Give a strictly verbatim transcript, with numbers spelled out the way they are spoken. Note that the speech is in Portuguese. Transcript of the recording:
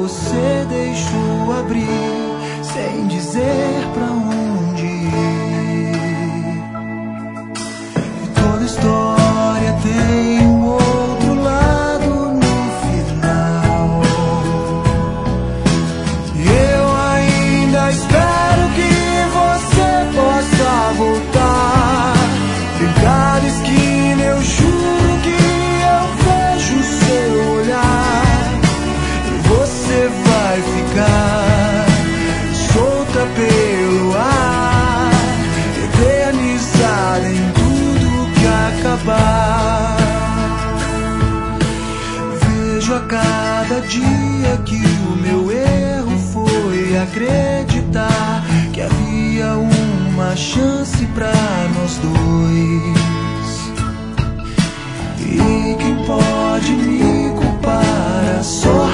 você deixou abrir, sem dizer pra onde ir. E toda história tem um outro lado no final. E eu ainda espero que você possa voltar. Em cada esquina eu juro que eu vejo seu olhar. E você vai ficar solta pelo ar, eternizada em tudo que acabar. Vejo a cada dia que o meu erro foi acreditar que havia uma chance pra nós dois. E quem pode me culpar é só